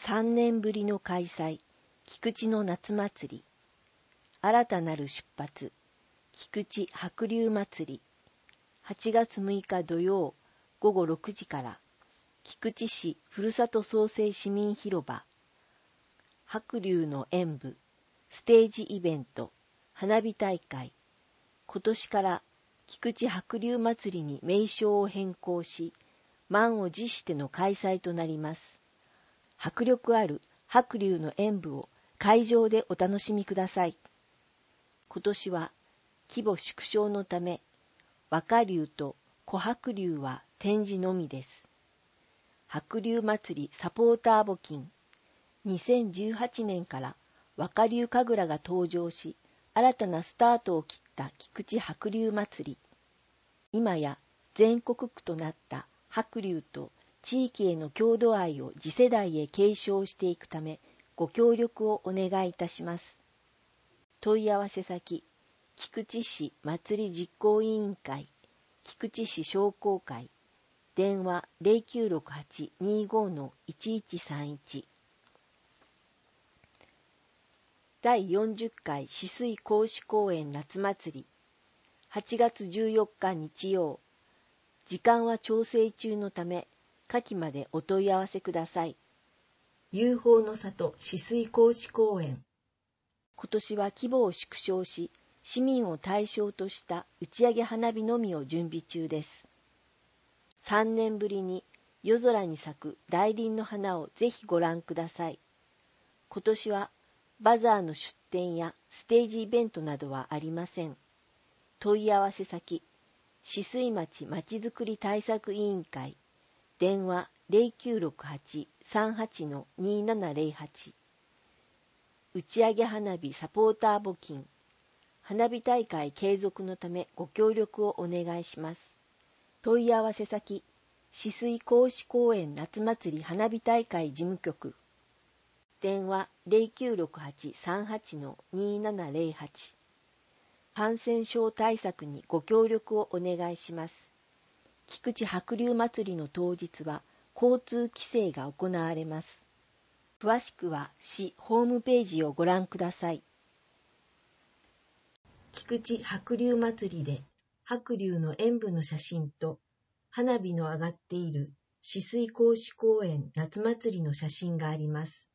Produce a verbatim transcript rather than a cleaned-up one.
さんねんぶりの開催、菊池の夏祭り。新たなる出発、菊池白龍祭り。はちがつむいか土曜ごごろくじから、菊池市ふるさと創生市民広場。白龍の演舞、ステージイベント、花火大会。今年から菊池白龍祭りに名称を変更し、満を持しての開催となります。迫力ある白龍の演舞を会場でお楽しみください。今年は規模縮小のため、和歌龍と小白龍は展示のみです。白龍祭りサポーター募金。にせんじゅうはちねんから和歌龍神楽が登場し、新たなスタートを切った菊池白龍祭り。今や全国区となった白龍と地域への郷土愛を次世代へ継承していくため、ご協力をお願いいたします。問い合わせ先、菊池市祭り実行委員会、菊池市商工会、電話 ゼロきゅうろくはち にーご のいちいちさんいち。だいよんじゅっかい止水講師公演夏祭り、はちがつじゅうよっか日曜。時間は調整中のため、下記までお問い合わせください。遊宝の里止水講師公演。今年は規模を縮小し、市民を対象とした打ち上げ花火のみを準備中です。さんねんぶりに夜空に咲く大輪の花をぜひご覧ください。今年はバザーの出店やステージイベントなどはありません。問い合わせ先、止水町まちづくり対策委員会、電話 ゼロきゅうろくはち さんはち のにーななゼロはち。打ち上げ花火サポーター募金。花火大会継続のためご協力をお願いします。問い合わせ先、止水講師公演夏祭り花火大会事務局。電話 ゼロきゅうろくはち さんはち のにーななゼロはち。感染症対策にご協力をお願いします。菊池白龍祭りの当日は交通規制が行われます。詳しくは市ホームページをご覧ください。菊池白龍祭りで白龍の演舞の写真と花火の上がっている止水講師公園夏祭りの写真があります。